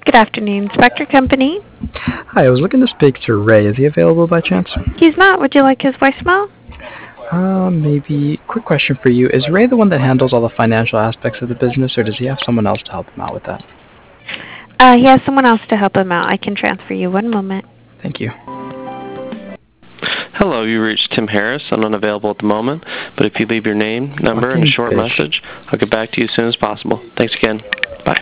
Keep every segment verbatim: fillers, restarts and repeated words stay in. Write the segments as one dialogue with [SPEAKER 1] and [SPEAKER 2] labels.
[SPEAKER 1] Good afternoon, Spectre Company.
[SPEAKER 2] Hi, I was looking to speak to Ray. Is he available by chance?
[SPEAKER 1] He's not. Would you like his voicemail?
[SPEAKER 2] Uh, maybe. Quick question for you. Is Ray the one that handles all the financial aspects of the business, or does he have someone else to help him out with that?
[SPEAKER 1] Uh, he has someone else to help him out. I can transfer you. One moment.
[SPEAKER 2] Thank you.
[SPEAKER 3] Hello, you reached Tim Harris. I'm unavailable at the moment, but if you leave your name, number, and a short
[SPEAKER 2] fish.
[SPEAKER 3] message, I'll get back to you as soon as possible. Thanks again. Bye.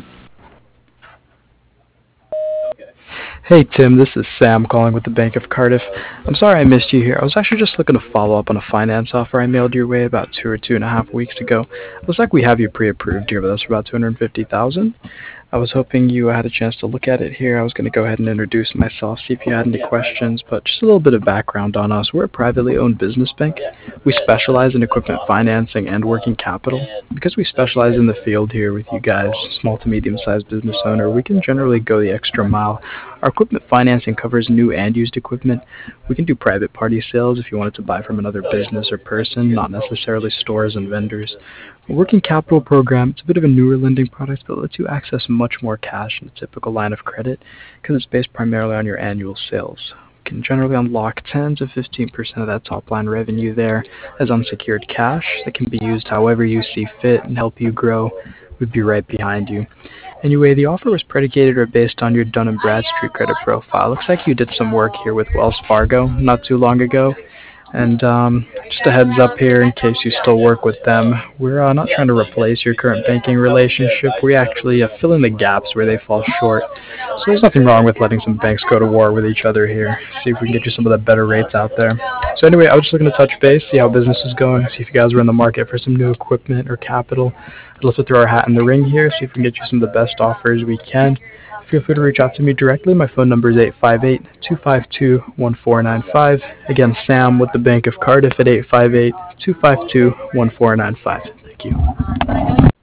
[SPEAKER 2] Hey Tim, this is Sam calling with the Bank of Cardiff. I'm sorry I missed you here. I was actually just looking to follow up on a finance offer I mailed your way about two or two and a half weeks ago. Looks like we have you pre-approved here with us for about two hundred fifty thousand dollars. I was hoping you had a chance to look at it here. I was going to go ahead and introduce myself, see if you had any questions, but just a little bit of background on us. We're a privately owned business bank. We specialize in equipment financing and working capital. Because we specialize in the field here with you guys, small to medium-sized business owner, we can generally go the extra mile. Our equipment financing covers new and used equipment. We can do private party sales if you wanted to buy from another business or person, not necessarily stores and vendors. A working capital program, it's a bit of a newer lending product, but it lets you access much more cash than a typical line of credit because it's based primarily on your annual sales. You can generally unlock ten to fifteen percent of that top line revenue there as unsecured cash that can be used however you see fit and help you grow. We'd be right behind you. Anyway, the offer was predicated or based on your Dun and Bradstreet credit profile. Looks like you did some work here with Wells Fargo not too long ago. And um, just a heads up here in case you still work with them, we're uh, not trying to replace your current banking relationship. We actually uh, fill in the gaps where they fall short. So there's nothing wrong with letting some banks go to war with each other here. See if we can get you some of the better rates out there. So anyway, I was just looking to touch base, see how business is going, see if you guys were in the market for some new equipment or capital. I'd love to throw our hat in the ring here, see if we can get you some of the best offers we can. Feel free to reach out to me directly. My phone number is eight five eight, two five two, one four nine five. Again, Sam with the Bank of Cardiff at eight five eight, two five two, one four nine five. Thank you.